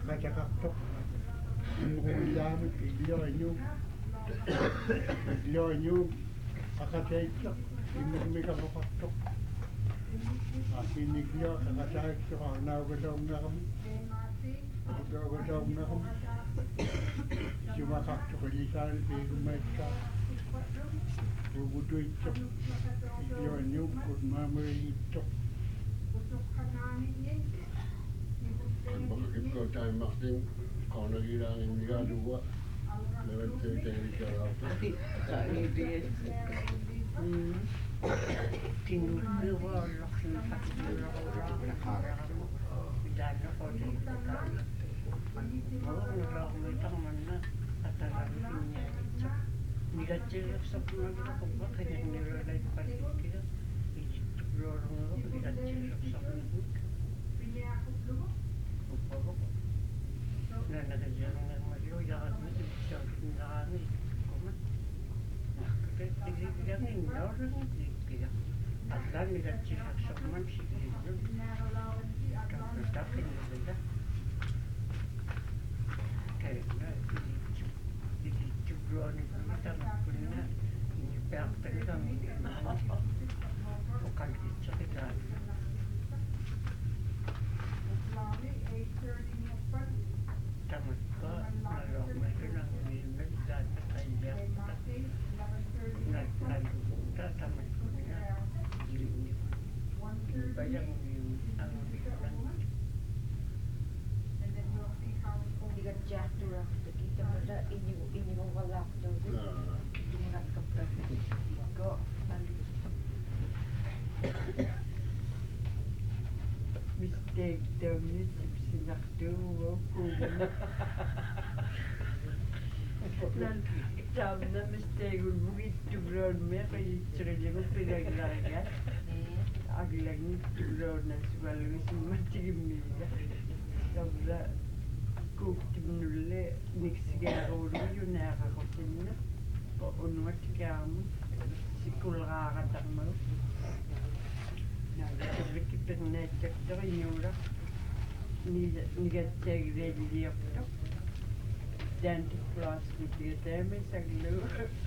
Kacakaktok. Uliami pilio akataiktok. Imikakaktok. Akinigyo akataiktok naugadong cuma kaktok lisan pigmeka bubutu itok iyo nyuk mama itok bakit ko tayo makting kau nagilangin niya dua lewat dari jalan sa ibig tinuturo laking pagtulong mo dahil ako dito tayo naglakumitang man na katalagin niya ito nigatsilak sa pumagila ko ba kaya nilolay palikila itulong mo nigatsilak sa pumagila upalo ko na nagajang ng malo yakat mo ibigsakin na kami kumat nakakagigilangin na rin nagigila at lang nigatsilak sa pumagila kapatakin nila kaya na itutulong kita magpunna inipaktan kami bukalit sa kita tamat ka naroon ito ng nilmad dati kaya nagpunta tamat ko na ilinip bayang ang biglang Got Jack to rock the kita mo na ini mo wala daw din. Tingnan ka pa. Go. mistake daw niya sinakto mo sabi na mistake ulit tugroon mo kaya sarili mo pinaglaga aglang tugroon na suwalo si matigim niya sabi na kuktim nulle niksigaroon mo yun nakakasin na paunwat ka mo sikulakatang mo Nagkakita na ito inyura nigatagred liapto danti plus nigatame saglo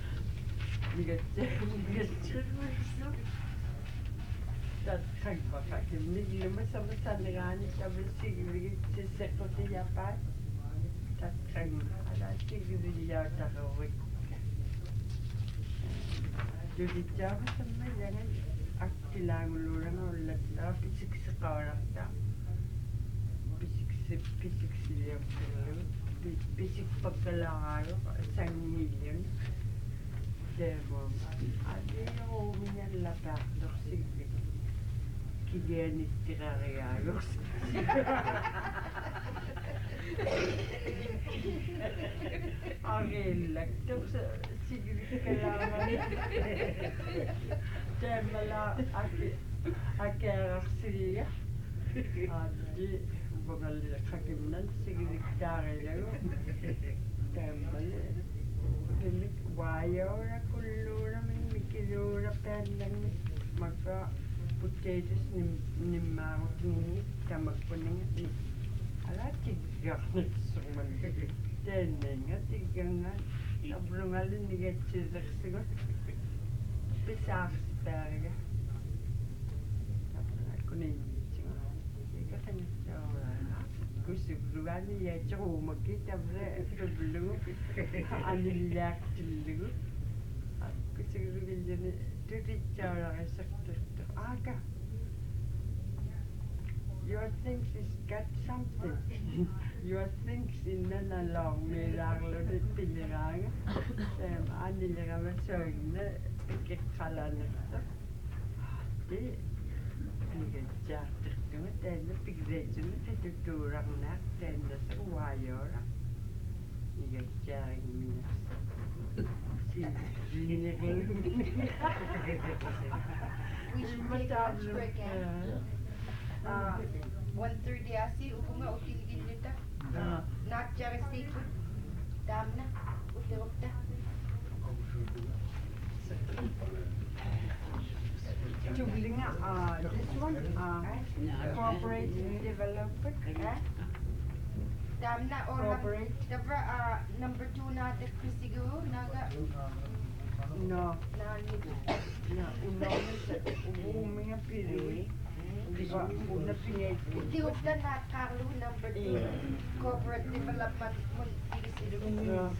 nigatagred tat kagpakatim niglima sama sanagani sabi sigli sisekote yapat tat kag ala sigli yata kawik jadi jama sama jangan akilanguluran ulit na pisik-sikarakta pisik-siliyak pisik pagkalangaro 1 million demo adi ako minyan lapak dok sige kigenit tirariyayos Angilak dok sige kailangan Temala akerak siya. Adi bungal kakimnan sige dare lago. Temala demik wayo na kulura min mikilura pendang maka potatoes ni mangot ni tamak puning ni ala tigak suman tenenga tiganga abrungalin ni getchizak sigo pisah Berge. Kuning cing. Ika kan kusubluan ya cuma kita belum anilak dulu. Kusubluan jadi tuh cara sektor aga. Your things is got something. Your things in na long me lang lo di pinirang. Anilak macam na kalan itu, di ini jatuh tu, tenda pigreju itu turang nak tenda sewayor, ini jaring minus, si ini kalau We should take a lunch break, 1:30 asi, upunga utilgin nita. Nak cari steak, dam na, udah. Tuglinga, this one, cooperative development, Damna or Corporate? number 2 natin siguro naga No, nani no, ummga pili. Di ba, una pinay po. Tiupla na Carlo number 2 corporate development mo No.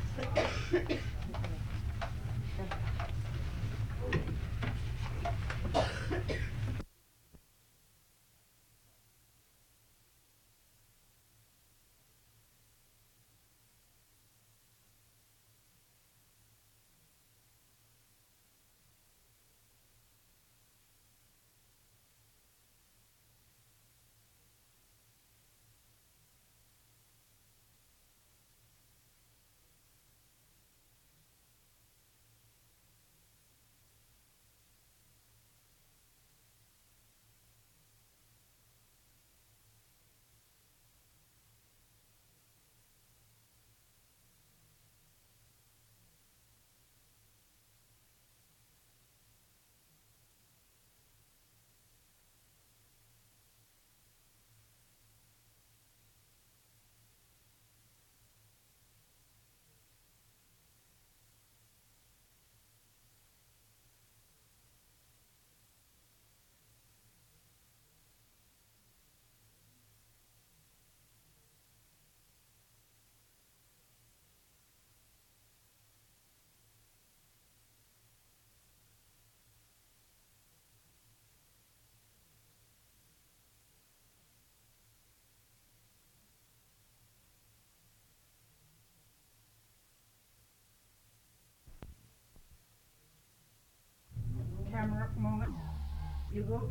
Camera moment. You go.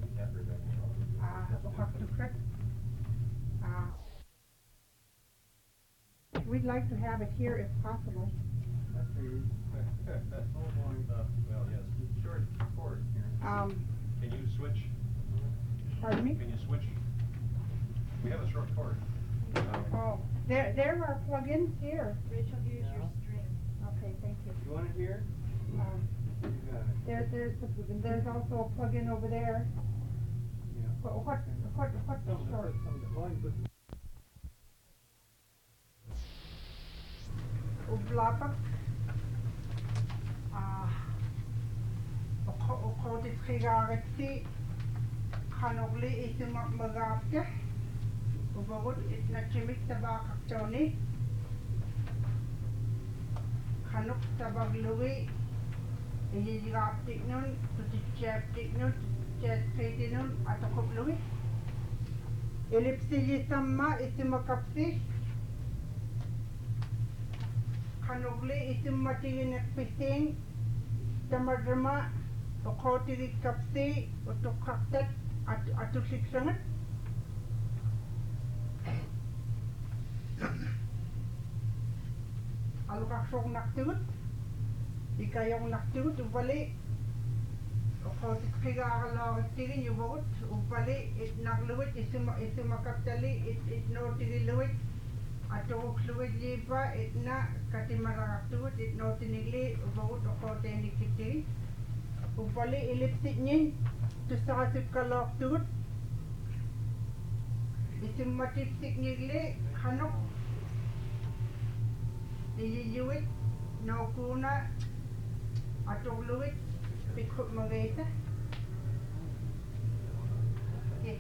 We'd like to have it here if possible. Well, yes, short cord here. Can you switch? Pardon me? Can you switch? We have a short cord. Oh, there are plug-ins here. Rachel, use your string. Okay, thank you. You want it here? You got it. There's also a plug-in over there. Yeah. What? Sorry. Ublapak. Okotit khigaretti khanogli itimak magapke. Ubagut itnachimik tabakaktoni. Khanok tabaglugi. Iyigaptik nun, tutitchaptik nun, tutitchatkiti nun, atokoplugi. Elipsi yisamma itimakapsi. Kanugli itimmatigin piting tamadrama okotigi kapsi utokaktat atusiksangat alukasok naktigut ikayong naktigut ubali okotik pigakalawagtigin yubagut ubali itnakluwit isimakaptali itnotigi luwit Atuk fluid lipa itna katimaraktuut itno tinigli ubagut okote nikiti upali ilipsit nyin tusakasip kaloktuut isimmatipsik nigli hanok iyiyuit nokuna atuk luit pikut magayta okay.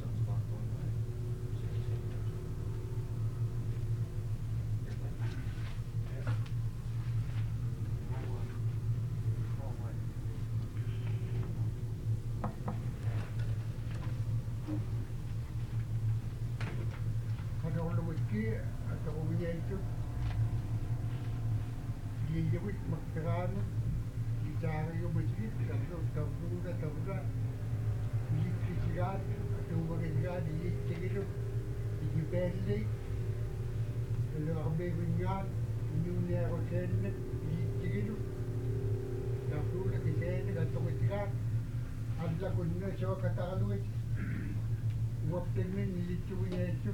Yiyawit magkarano, itara yung masjid, tabra, yikisigat, tumagasigat, yikisigat, yikipelli, lakabibinyan, inyunero senet, yikisigat, tabra kisenet, atokisigat, adla kunna siya katakalwit, waptenin, yikisigat,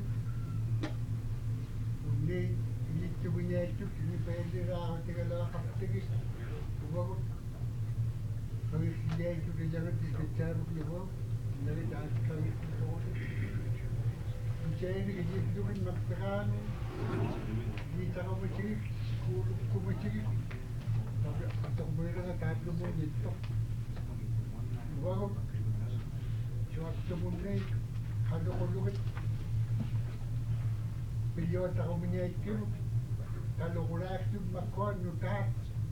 unni, yikisigat, yikipelli, rakatigala, kaptigis, ubagot, kami siya itu kejangan di sejarah lewo, dari dasar kami itu, saya ini Ilitukin magpirano. Kita ka masigit. Kulog ko masigit. Atong bera nga tatlo mo dito. Wag Suwag tumunay. Hado ko lukit. Piliyot ako minyay kiro. Talo ko reaksyon makuha nutat.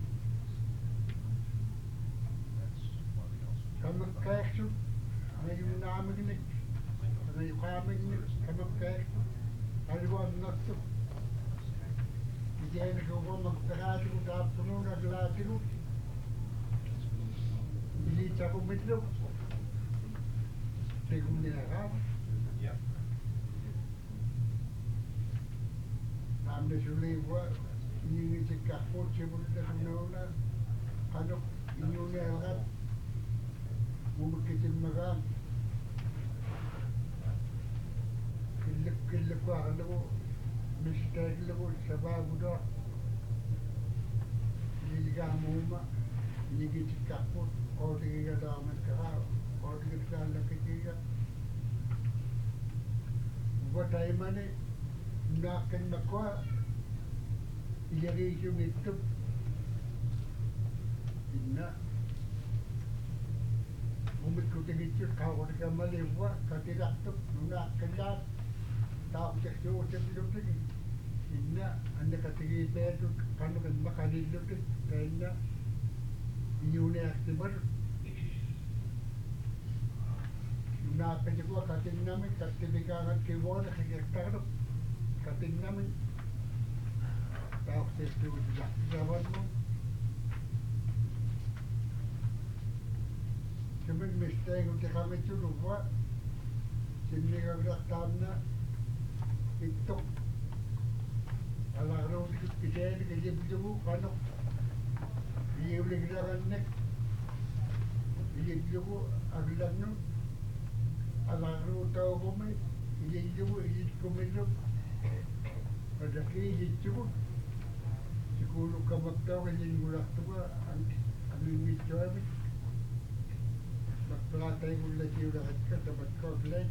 Kamag reaksyon. Ngayon namin ni. Ngayon kami ni. Kamag reaksyon. Aliwag na ito. Hindi ay nagawa magparado ko tapos nung naglati ko. Bilita ko mitlo. Según nilagat. Anda suliwa. Ini cikakot sebelum terkenal. Ano ini nilagat. Mumukitin magan. Kilip ko ako. Mistake ko sa bago do. Liliga mo ma. Ini cikakot. Kau tinggal dalam kerana. Kau tinggal dalam ketiga. Buat saya mana nak kena kuat. Jadi itu itu. Ina. Umit ko tinggal kau tinggal melihat. Ketidak tu nak kena. Tak cek tu cek tu lagi. Ina anda ketiga betul. Kalau kan makan itu tu. Karena ini aktibar. Napen ko kating namin katibikagan kiwala kagaktarap kating namin tawag sa studio jawan mo kami mistake ko kami tuluwa sinigagraktam na ito alaro kipidel kajibdo kano iyuliglagan nek iyiglo aglan no alaro tao ko may iyiglo kumilo padaki iyiglo siguro kamagtaw iying mulak to ka ang imito ay magplatay ko lang yung lahat ka dapat ko aglan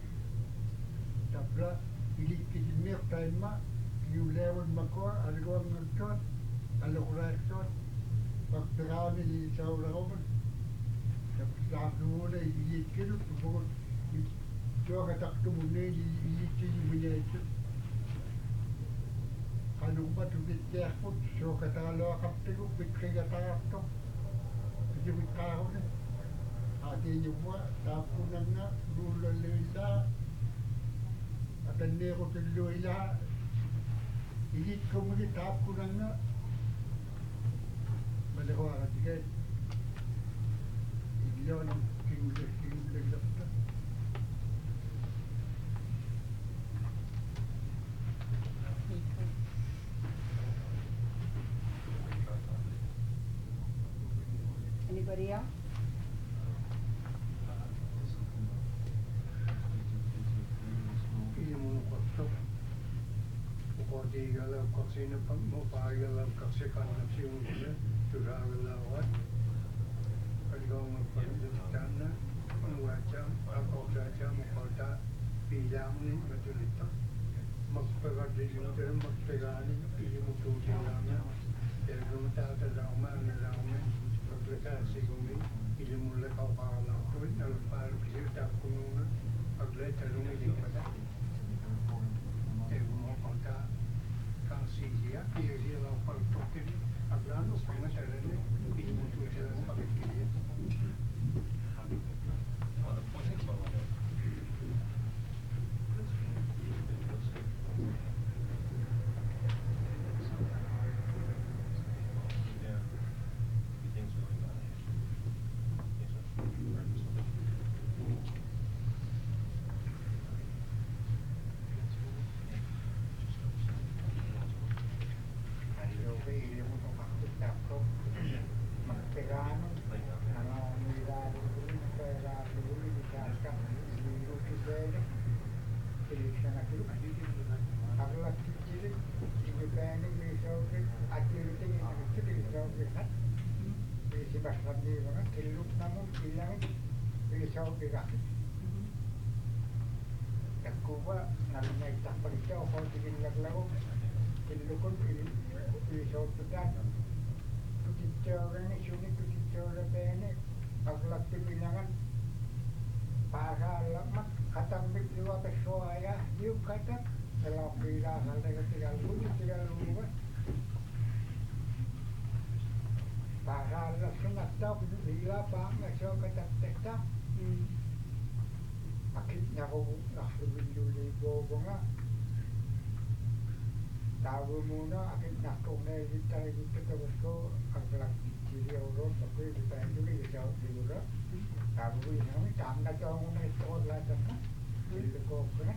tapla ilikit tayo ma yung level makwa algo ang nagton alokreakson magpiraw ni sa ura ko man tapos lahat muna iyigit ko tubukot Coba kata tu mune itu punya itu. Kalau buat tu kita pun so kata lo kapten tu kita kata tu. Kita tahu ni. Ada juga tahu nana dulu lila. Ada nero tu lila. Ini kemudian tahu nana. Mana kau ada tiga. Ini orang tinggal tinggal. Anybody else? Ini mau kosong. Pokoknya kalau kasih nampak mau pakai kalau kasih kan nasi umumnya sudah lewat. Kalau mau pergi ke sana, macam apa saja mau kata bilang ni betul itu. Makpegat di sana, makpegat ini mutu jalannya. Jadi kita ada ramai. Kasi kung hindi mo lang kakakala ko, nalapal kasi tapos ko nung pag-let, talong hindi pa na. Eh, mo konta kang siya, siya lang pag-tokin, aglano, pangasalan eh, hindi mo ito siya lang pag-kiliya. kuva nalinaita parita o tigillaglago tillukun ilisootutaan tutitteorani suni tutitteorapeeni aglaktiminangan paasaallamat katammik liwapessoaja liukkata elapiiraasallega tigalluuva paasaallas sunattaa viilaapaangasookatattesta akit naku nahluvilluliigoovanga taavumuna akit nahtuqneelittariguttatavasko aglaktittiliauroon takuilipaanduli lisautligura taavuyinami taamnatoonguneettoorlaatamma illukookkuna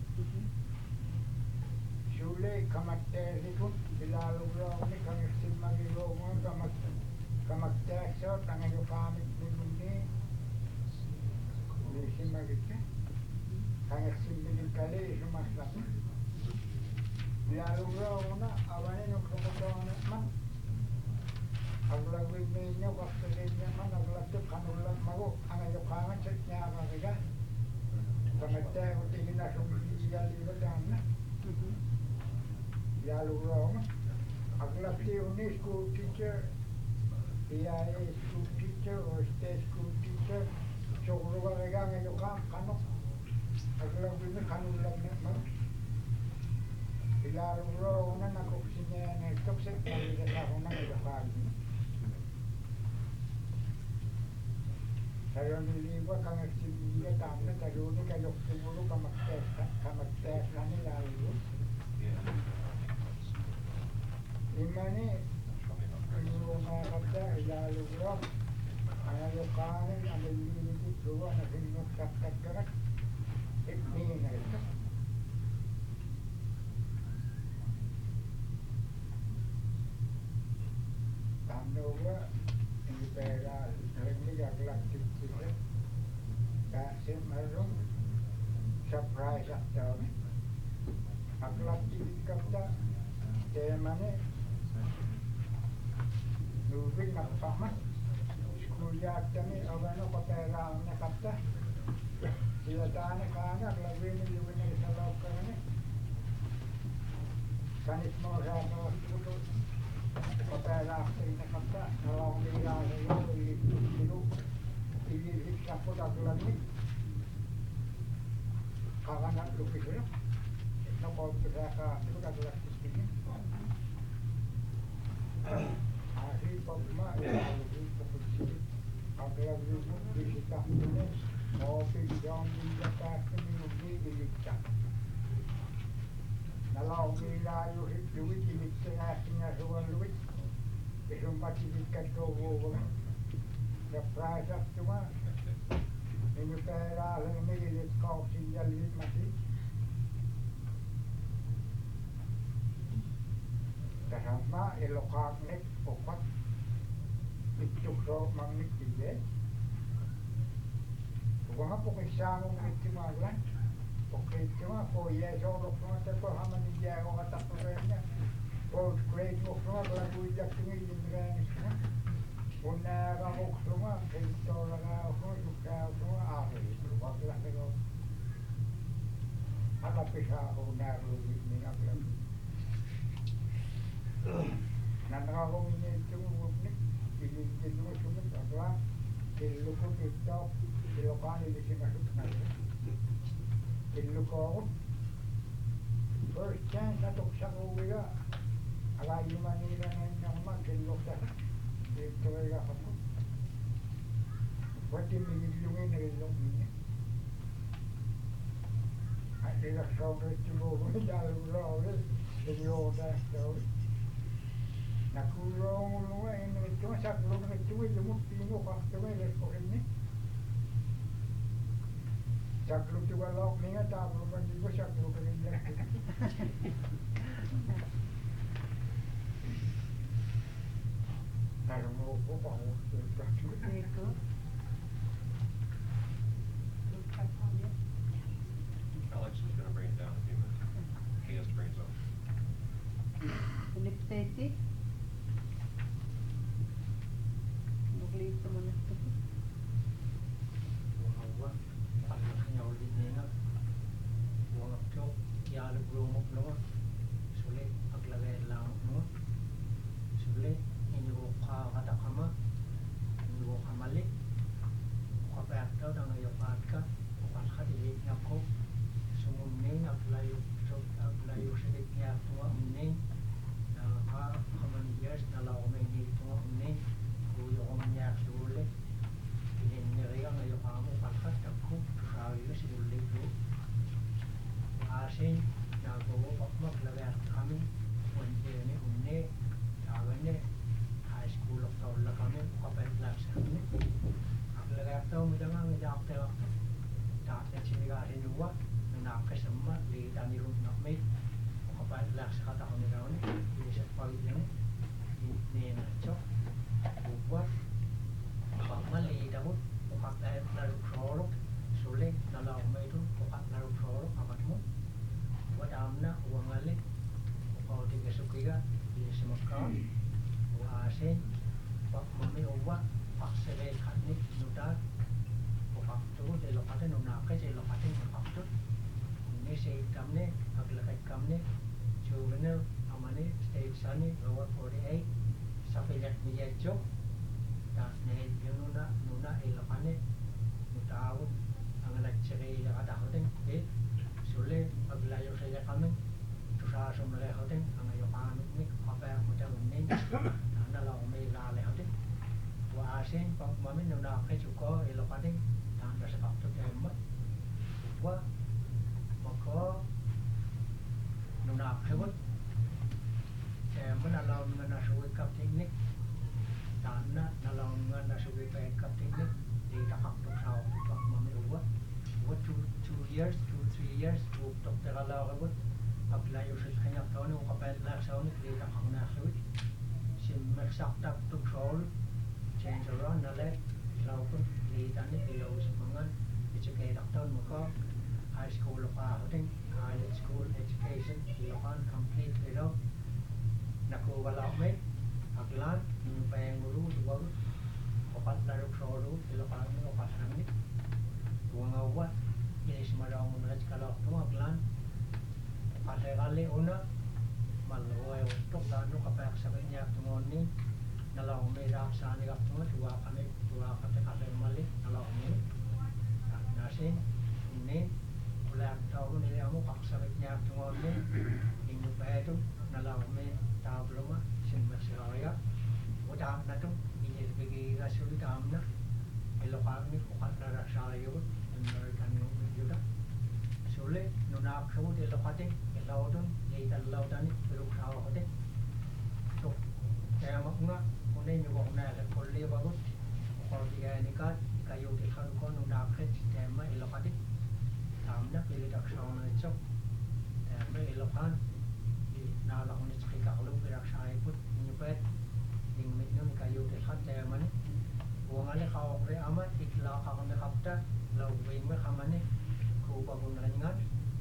suule kamatteesikun ilaalugrauni kangistimmagigoonga kamatteassoot angajukaamik nigunni liisimmagitse kangistimmilikali isumaslama ilaalugrauna avaninukrokotoonetman aglagwinniinyo kakkaliinyaman aglaktuk kanullakmagu angajukaamatsat ñaaqaqiga kamatteakutiginasumiyalliivataanna ilaalugrauma aglaktiunni school teacher EIA school teacher or state school teacher sugrugaqiga angajukaam kanuk aglagwinni kanullaknetman ilaalugrauna nakuksineaneertoksek kalligasahuna angajukaamni sayoniliiva kangaksimiiga taamna taluuni kajoktumulu kamatteeslani ilaalugu imani iluumeeqatta ilaalugro angajuqaanin amilliinikitlugu anasinnuqqattaggarak ipniingaita taamnuuga inipeegaa regnigaglaktittise taasimarrum surprise attauni aglaktivikkapta teemani nuuvin nappaman skuuliyaattami ovenu kopeeraannekatta silataani kaana aglagwini liwinerisalookkagani kanismoosaanooskutu kopeeraahtinnekatta nalaungiiraasayoo ilittilu ililiksaput aglagni kagana lukisulu nokoottusaakaahtikut aglaktittini aasipokma ilaalugiippokutsi aglagwimu visitahtine oopiljoongiijapaastimiugi ilikta nalaungiiraayuhit luvit iliktenaassingasugaluvit isumpativikkattuuvuuvuga surprise-attuma inipeeraalagni ilitkauksiyalvitmasi tasamma iloqaaqnik uqat ittuqsoomagnikkiye tugama pukissaamugnikkimaaglan pukkiittuma kuyeesooluqsumatako hamaniyaagoqataqqureenya fourth grade muqsuma glaguijaktungiillimiraanissuma unnaaqamuqsuma qiltoolagaaqsuma sukkaaqsuma aaqiliittuqaqlaqilo aqapisaaquunnaaqluugitning nanaqaqumiñiittumugupnik ilintillumusumik aqla illukut ittoo iloqaan ilisimasut nallu illukooqut first chance natuqsaquugiga alaayumaniirananñaqma killuqtasa iittugigaaqamu watimigillunginagillugmiña ilaqsaunrittimuugu ilaalugrauli iliootaastauli nakuroongulunga inrittuma saklugrittugu ilumuttiinuqartuga ilaspoqinni saklutugaloqminga taavlumannigu saklugrillaqqi Nico. Alex is gonna bring it down in a few minutes. He has to bring his own. Philip Stacy. Magliito mo na ito. Wala. Ang nyaw din nila. Wala rumok nungo sulit paglagay lang nungo sulit inyo kata kama inyo kamali kapag daw nang ayapat ka kapag kadilig na ko sumunin aglayo silit niya tunga unin na kaman years na lao may nili tunga unin kuyo ko man niya sulit ininiray ang ayaw kamo pakat ako sayo sinulit ko asin nagawa pakmak lagat kami unni unni tawane high school of tawla kami kapag class kami lagat taw midang ngajak taw tak siniga hinuwa nakasama li tani rum nakmay kapag class kata kami raw ni isa pag yan ni na chok buat pamali daw kapag lalu prolog sulit nalau may tu kapag lalu prolog amat mo wadamna uang alik kau tiga sukiga di semakau asin pak mami uwa pak sebe kanik nudat pak tu de lokate nunake je lokate pak tu ini se kamne aglakai kamne juvenile amane stage sani lower 48 sampai lihat miyejo dan ne nuna ilokane nutawun ang nagtsiri ada hoting sulit paglayo sa kami tusa sumale hoting ang ayokan ni kapag mudah unin na lang may lale hoting wa asin pag mamin nuna ke chuko ilokane dan sa kapto emat wa mako nuna kebut menalaw nga nasuwi kap teknik dan nalaw nga nasuwi pa kap teknik di takak tuksaw pag mamin uwa 2 years 3 years tok teralaw kebut paglayo sa kanya taon yung kapal lang sa unik di takak nasuwi sim magsaktak tuksaw change around na let ilaw ko di tani ilaw sa mga educate taon mo ko high school pa hoting college school education ilaw complete ilaw naku wala may aglan yung payanguru duwag opat na ruksoru ilaw mo opat na ni buang awat ini semarang menaj kalau tu aglan kali una malaway untuk lano kapag sabi niya tumoni nalaw may raksa ni kaptunga dua kate kate mali nalaw may nasin ini ulang tahun ini kamu paksa niya tumoni inyo pa ito nalaw may tabloma sin magsiraya udah na to ini bigi gasuli kamna elokan ni kukat na raksayo American juga sulit nunak semua di lokating elaw dun di talaw tani pero kawa kote so kaya makna kunin yung na kulli bagus kalau dia nikah kayu di kan nunak ke tema elokating tamna pilih dak sauna cok tema elokan di nalak ni cikika kalau berak saya put nyepet ding mitno kayu di kan tema ni buangale kau re amat ikla kau ne kapta lau wing me kamane ku bagun rangan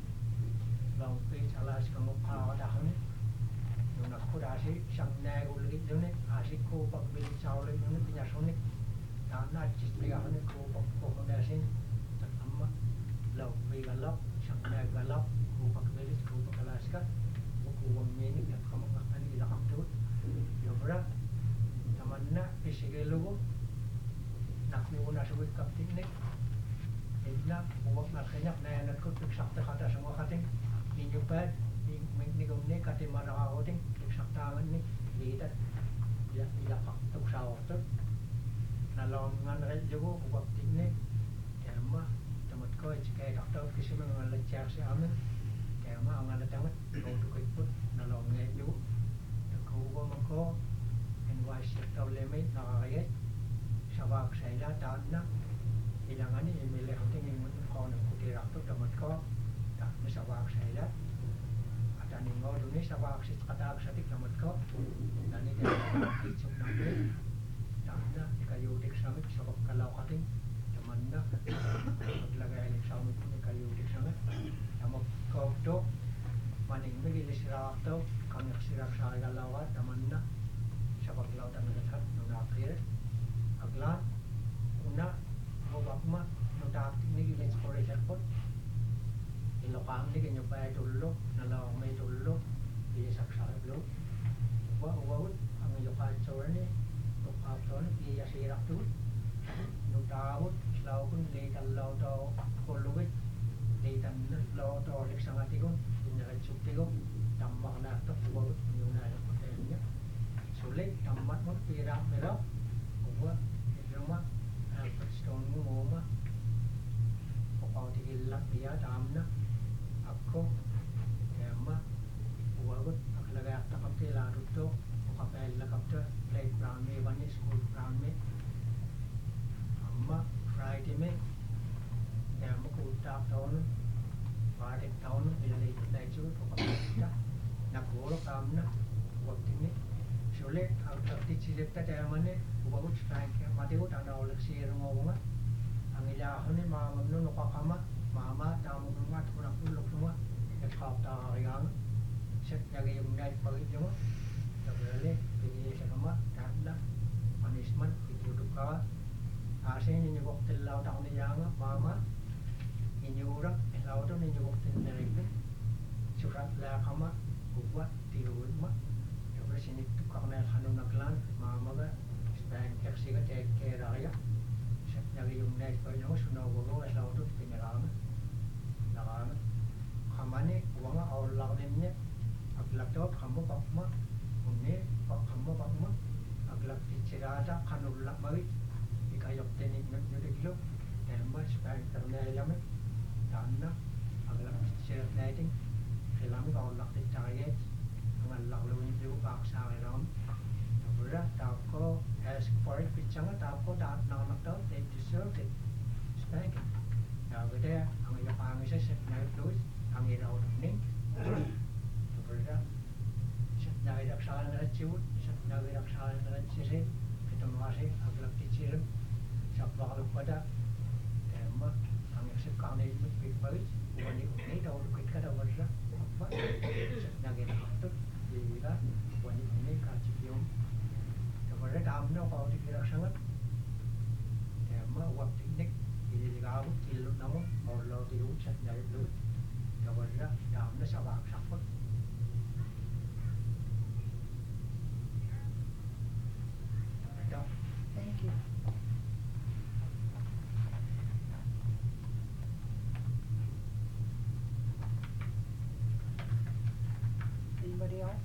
lau pe alas kamu kawa dahun nuna ku dasi sang ne ulit dune asi ku bag bilik saule nuna pinya sonik dana cis priya hane ku bag ku dasin tak amma lau pe galap sang ne galap ku bag bilik ku bag alas ka ku wang meni ya kamu kakani ila kaptut yobra tamanna isigelo nak ni una suwit kaptik nek Illa buwak na kanyak na yan ko piksakta kata semua kating ninyo pa ni gumne kati marakakoting piksaktangan ni litat ila kaktok sa otot nalawangan rin jugo buwak tikne kaya ma tamat ko kaya kaktok kasi mga latsyar si amin kaya ma ang alatamat kautukit po nalawangan jugo nagkuha man ko NYC lemay nakakayat sabak sa ila daan na ilangan ni emile hunting yang kau nak kutirak tu damat kau tak mesawak saya ada ni ngau dunia sawak sit kata aksatik damat kau dan ni dia hijau nampil dan na kayu dik samit sabab kalau kating teman na lagay alik samit ni kayu dik samit damat kau tu maning bagi sirak tu kami sirak saya lawat teman na sabab laut dan dekat nuna akhir aglan una Obama notak ni gila exploration pot lokang ni kanyo pa tullo na law may tullo di saksa lo wa ang yo ka chorne to ka ton ki ya sirak tu no daud law kun le kan law to kolugit le tan law to lek sangati kun in ra chukti ko tamma na to wa yo na ko tenya sule tammat mo pira mera wa idroma stone mo ma ko tigil dia damna akko emma wagut aklaga takapte la rutto kapel la kapta playground me one school ground me amma friday me emma ko ta town party town ile ile chu ko kapta na ko kamna wakti me sole akti chiletta tamane wagut frank mate ko tanda olak share ngoma angila hone mama no no kakama mama tamu nunga tukuna kulok nunga et kapta yang set nyage yung night pagi nunga tabele pigi sama tanda punishment itu duka ase ni ni waktu lau tahu ni yang mama ini orang lau tu ni waktu ni mereka surat la kama buat tiru mah tabele sini tukang naik hanu naglan mama ga spend taxi ga take care raya nyari yung night pa nyo sunaw ko ay law to pinarama nakama kamane wanga awal lang niya aglaktot kamu pakma unne kamu pakma aglak tichirata kanulak mari ikayok tenik nyudiklo temba spend karna yame tanna aglak tichir nighting kelam ka awal lak tichayet ang lak lawin yu paksa ram tabura tapko ask for it pichanga tapko dat nanak they deserve it spank now with there ang iyo pang isa set na plus ang iraw ning tabura set na irak sa na chiwut set na irak sa na chise itong masi aglak tichirim sa bakal pada tema ang isa kane big bait wani daw kit kada wala set na irak to ila wani ka chikyom tabura damno ko tikirak sangat tema waktu ini digabu tilut namo orlo tilut set nyari lu tabura damno sabak sapot Thank you. Anybody else?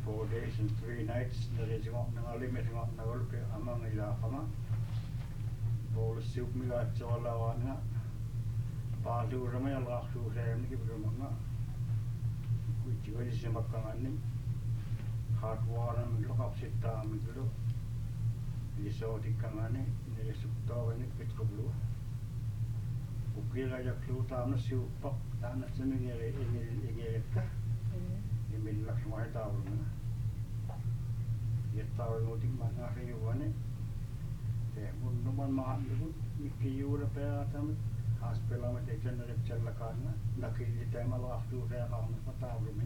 4 days and 3 nights dari singok nangalimit singok nagulpe amang ila kama bol siup mila chola wana padu ramai Allah tu saya ni bermakna kuci kuci semakan ni hard waran lokap sita minggu iso dikangane ni sukta wani petkoblu ukira ya klu tamna siup pak tanah seni ngere ka min lak semua tahu mana ya tahu ngotik mana hari wane teh mun numan mahat dulu mikir yura pe atam hospital में देखने लगे चल लगा ना नकीली टाइम वाला आफ्टर उठाया काम में पता हो गया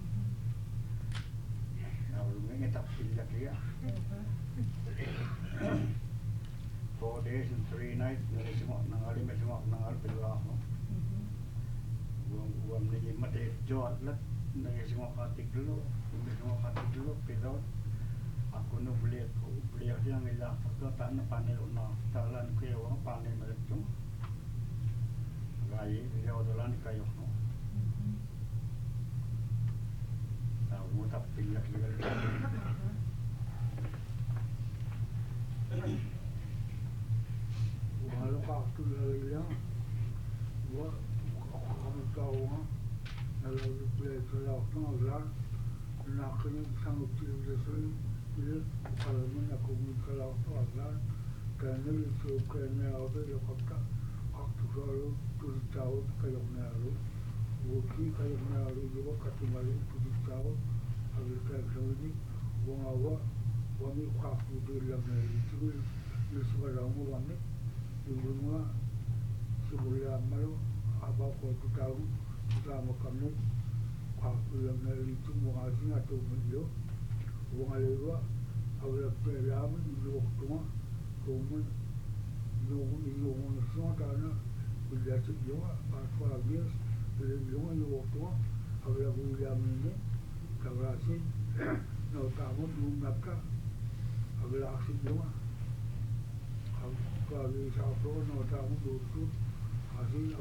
ना और मैं तब फिर लग 4 days and 3 nights मेरे semua nangali में semua nangal pelak uang ni mati jual lah nagi semua katik dulu pilot aku nu beli dia ngilah fakta tak na panel una talan ke orang panel mereka gai dia odolan kayo no tahu mu tak pilak lagi walau waktu lagi ya kamu tahu kalau dia kalau orang nak kena sanggup civilisasi dia kalau mana kamu kalau orang kerana itu kerana ada yang kata waktu kalau tu tahu kalau nalu bukti kalau nalu juga kata malu tu tahu agak kerana ni orang awak orang ni waktu dia dalam itu dia sebarang orang ni semua sebelum malu apa kau tahu sama kami waktu yang itu mengasih atau beliau orang lewa awak peram itu waktu kamu nunggu semua karena bila sejauh apa habis beliau itu waktu awak bulan ini kalau asyik nak tahu maka awak asyik juga kalau siapa nak tahu itu asyik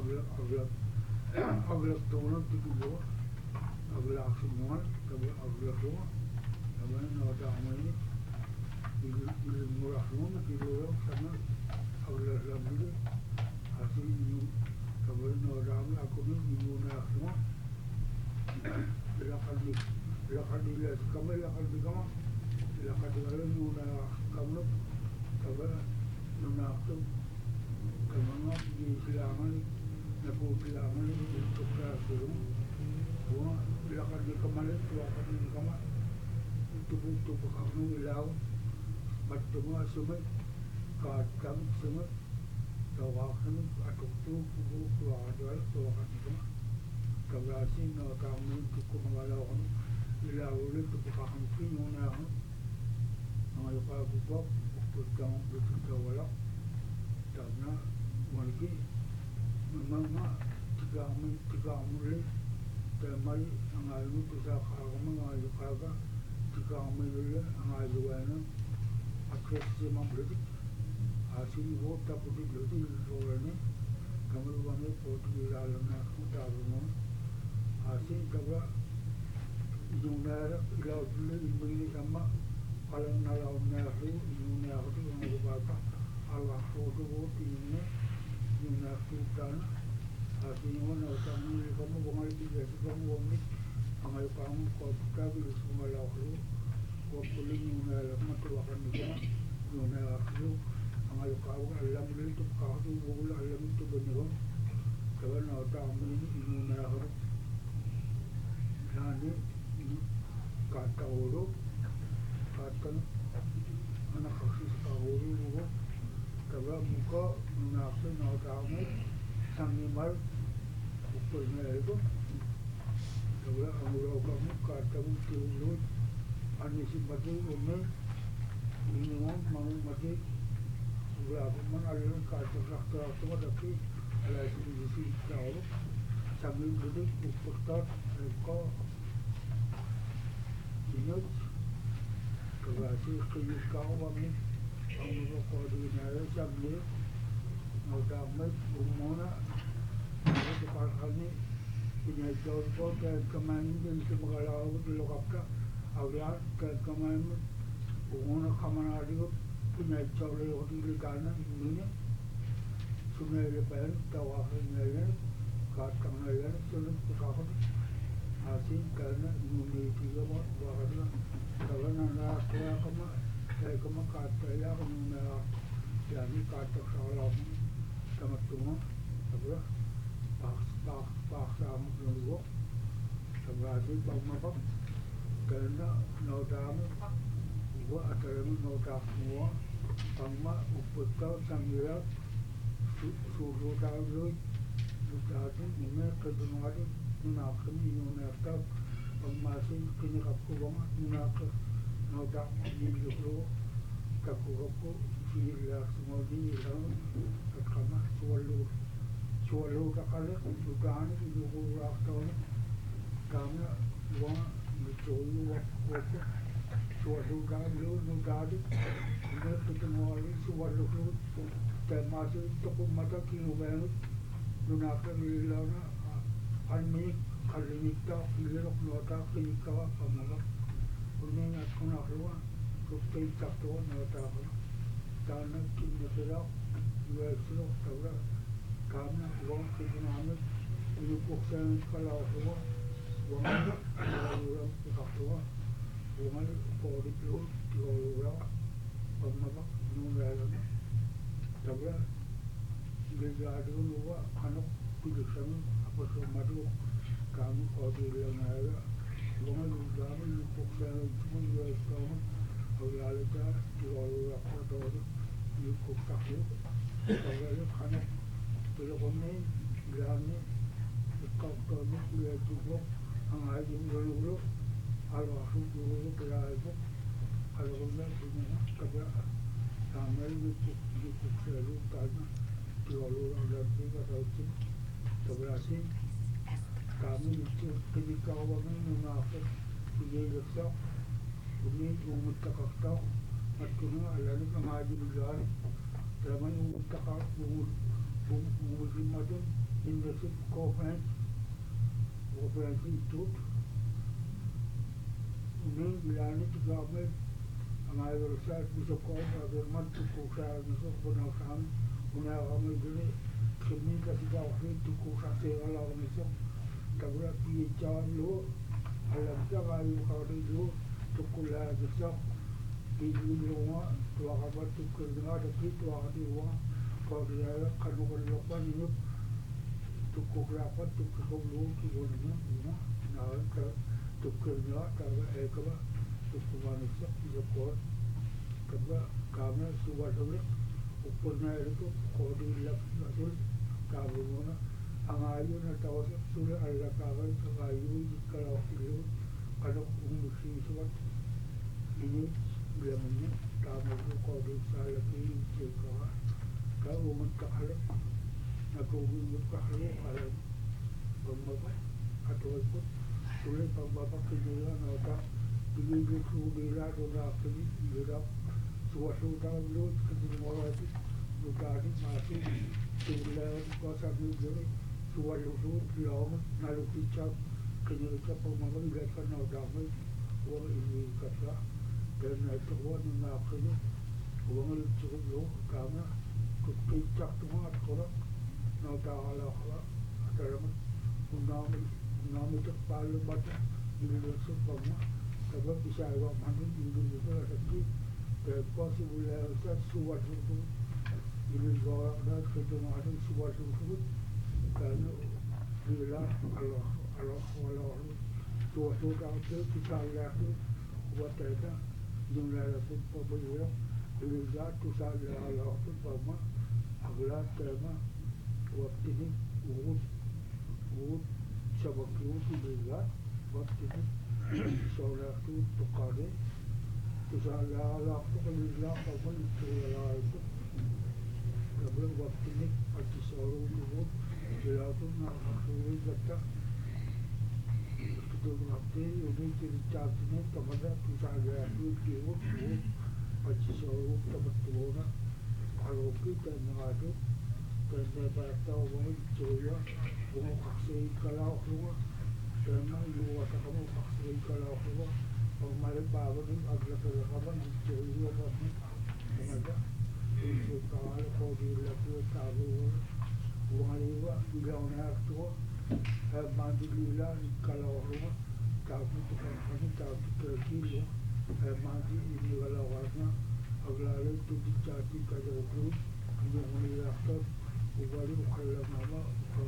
awak tahu nak itu juga awak asyik juga awak tahu awak nak tahu ini ini murah semua kita orang sana awak lagi asyik ini awak nak tahu aku ni murah semua lakukan dia kamu lakukan dia murah kamu awak nak tu kamu di silangan aku silangan itu kerasuh wah lakukan dia kemarin lakukan dia kemarin itu kamu hilang bertemu semua kacang semua tawakan atau tu ada tawakan itu kalau asyik nak kamu itu mengalahkan hilang oleh tu kamu punya nama lupa buat tentang betul wala karena mungkin memang tiga mulai temai angai itu bisa kamu angai kaga tiga mulai angai jualnya akses semua berarti hasil vote tak putih berarti soalnya kamu banyak putih dalamnya kamu hasil kaga jumlah lalu ini sama kalau nalarnya itu dunia itu yang berbapa Allah foto ini dunia kita hasilnya mana kamu bunga itu jadi kamu bunga angai kamu kau kita semua lalu kau pilih dunia lama terlalu juga dunia itu angai kau alam itu kau itu bukan alam itu benar karena kamu ini dunia itu jadi kata orang kata anak khusus kau itu kalau muka nafsu nautamu sangimar ukurnya itu kalau amuro kamu kata muncul anisi mati umur ini mau mati berapa mana ada kata sakit atau tapi ada sisi kau sambil berdiri ukur kau ini kalau asyik kau kami amuro kau di negara sambil nautamu umurnya itu kalau ini punya contoh dan kemarin itu mengalau di lokapka Aulia kamaim una kamana digo punya chole odi ligana ini sunai le pen tawa ne kat kamana le sunai pusakot asin karena ini tiga buat bahasa karena nak kama kata ya kama jadi kata salam sama semua apa pak sama dulu sebenarnya bang karena nodamu gua ada noda semua sama uputau sambil suruh tahu tadi ini kedua nak ini nak masih kini kapu bang nak noda ini dulu kapu sila semua di dalam kama sualu takale sudah ini dulu waktu karena gua dicuri waktu suatu kali nudadi kita ketemu lagi suatu termasuk toko mata kilo banget gunakan milana anmi kali nikah kilo nota nikah pamalah punya aku nak luar kutai takto nota karena kita sudah dua sudah tahu karena uang kita ini kusen kalau semua uang orang takto uang pori pun jual pemamak nungalan tapi dia ada lupa anak tulisan apa semua tu kami pori yang ada uang kami kusen semua jual semua awalnya jual apa tu ini kukaku awalnya anak telefonnya bilangnya kau tu ni dia juga angai dulu kalau aku dulu berada kalau kita punya kerja kami di selalu karena selalu ada juga tahu sebenarnya kami itu ketika orang mengaku dia leksa ini umur takakta maksudnya adalah mengaji belajar zaman umur takak umur macam industri conference itu ini bilangnya juga hamaरे व्यवसाय को अगर मत कोशा जिसको बनासान उन्हें हमें जने कितनी कसिका ऑफिस तो कोशा से वाला हमें सब तबला पी चार लो अलग जगह आयु काटे लो तो कुला जिसका पीली लोगा तो आकर तो करना तो फिर तो आगे हुआ काटे जाएगा खानों का लोग नहीं तो कोकरा पर तो कब लोग की बोलना ना तो करना तब एक बार तो कुमार सब जो कोर तब काम सुबह सुबह ऊपर ना तो कोडी लग नजर काबूना अंगायु ना तो सुबह अल्लाह काबल अंगायु जिसका ऑफिस करो उम्मीद सुबह ini bilamnya kamu tu kodi saya lagi cakap kau mentak halus aku mentak halus kalau bapa atau ikut boleh bapa kerja nota ini itu bila sudah kini bila suatu tahun dulu kerja mulai itu sudah di masih sudah kuasa dulu suatu tahun lalu kita kerja kita pemahaman mereka nota orang ini kata dan itu orang nak kerja orang itu juga karena kita cuma orang nota Allah ada nama itu paling banyak ini semua sebab bisa awak mandi ini juga lagi possible sesuatu itu ini juga ada ketemu sesuatu itu karena bila Allah suatu tahun kita lihat buat kita jumlah itu populer ini jatuh saja Allah itu sama agak tema waktu ini urut sebab itu juga waktu ini soalnya itu tukade misalnya Allah itu kalau apa itu Allah itu kalau waktu ini ada soal itu dia itu nak suruh kita itu waktu ini cerita ini kepada misalnya itu dia itu ada soal tempat mana kalau kita mengadu dan saya tahu orang itu ya orang kasih kalau semua karena itu kamu kasih kalau semua orang Baba ni agla ka kaban di yo ba ni ada itu kawal ko di la ko tabu wali wa gauna to mandi lila kalau rumah tabu to kan tabu to kilo mandi ini wala warna agla le to di chati ka do ko ni ni rakto wali khalla mama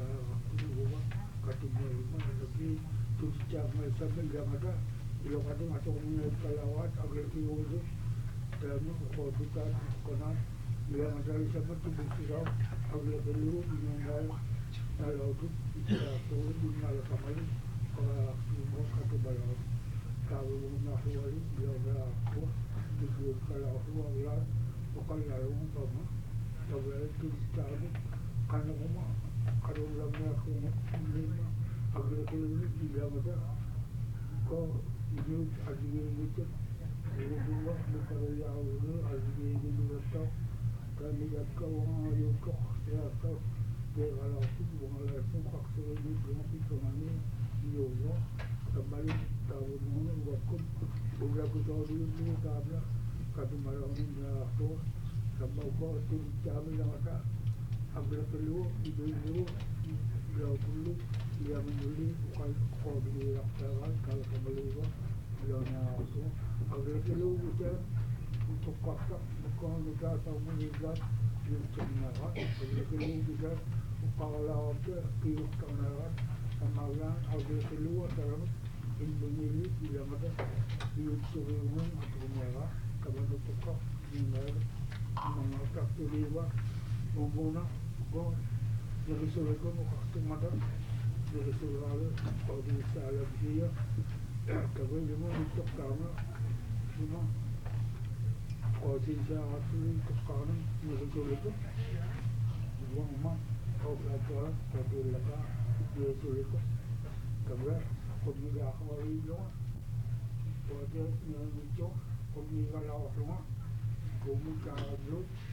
ko katimu ma lagi to di chama sabel gamada ilo kati masuk ni kalawat agla ki wudu dan ko bukan konat yang ada di sana tu berkira agak dulu mengenal kalau tu kita turun di malam kemarin kalau semua kata balau kalau nak wali dia berapa itu kalau wala bukan lalu apa tapi itu cari karena rumah kalau lama aku ni agak dulu dia ada kau itu ada itu dulu kalau yang dulu ada itu betul kami jaga orang yang kau ya kau dia kalau tu orang lain kau kau ni belum itu mana dia orang kembali tahu mana waktu udah aku tahu dulu tabla kata malam ni tu sama kau tu jam yang ada ambil perlu itu dulu dia perlu dia menjadi kau dia kalau kembali kau dia nak tu ambil perlu kita untuk kakak bukan kita tahu mengikat yang sebenarnya perlu kita kalau apa pilih kebenaran samaran ada keluar dalam Indonesia yang ada di Suriname atau merah kalau untuk kak yang mengangkat tuliwa membunuh kau dari Suriname kau ada dari Suriname kau di Salam dia kalau dia untuk kamu semua और तीन चार आदमी तो कारण मुझे जो लेते वो माँ और क्या कभी लगा ये जो लेते कभी कभी आँख वाली लो और जो जो कभी वाला हुआ घूमने का लोग